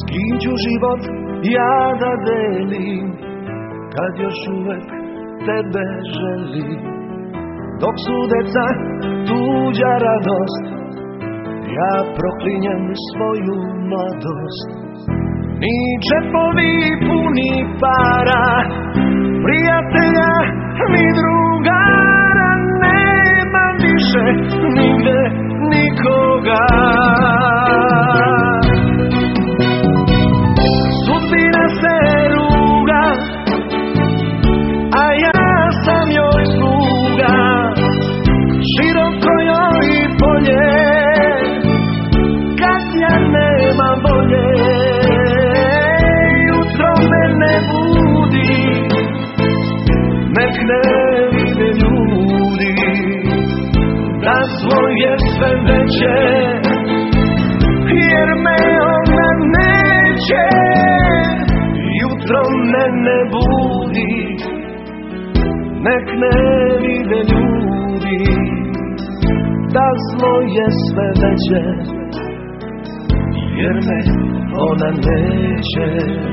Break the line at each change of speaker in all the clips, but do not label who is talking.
kim ću život ja da delim, kad još uvek tebe želim. Dok su deca tuđa radost, ja proklinjem svoju mladost. Ni džepovi puni para, prijatelja ni drugara, nema više nigde nikoga. Sudbina se ruga, a ja sam joj sluga. Široko joj polje, kad ja nemam volje. Jutro me ne budi, nek ne vide ljudi da svoje sve veće, jer me ona neće. Jutro me ne budi, nek ne vide ljudi da zlo je sve veće, jer me ona neće.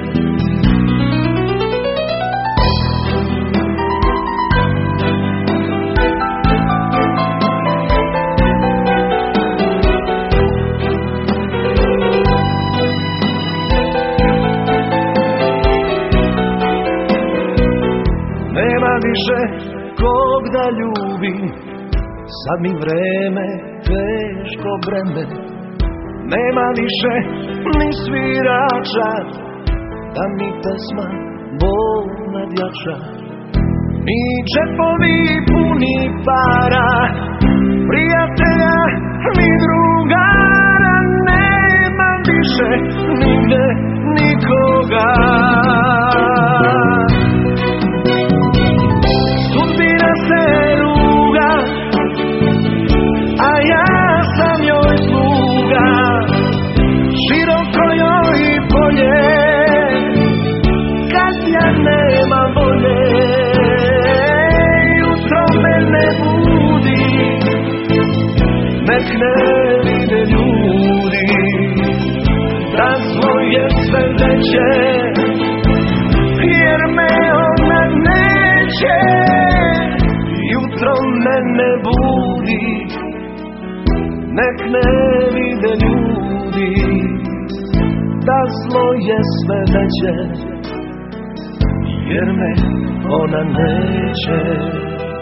Nema više kog da ljubim, sad mi vreme teško breme. Nema više ni svirača, da mi pesma bol nadjača. Ni džepovi puni para, prijatelja ni drugara, nema više nigde nikoga. Sudbina se ruga, a ja sam joj sluga. Široko joj polje, kad ja nemam volje. Jutro me ne budi, nek ne vide ljudi da zlo je sve veće, jer me ona neće. Jutro me ne budi, nek ne vide ljudi da zlo je sve veće, jer me ona neće.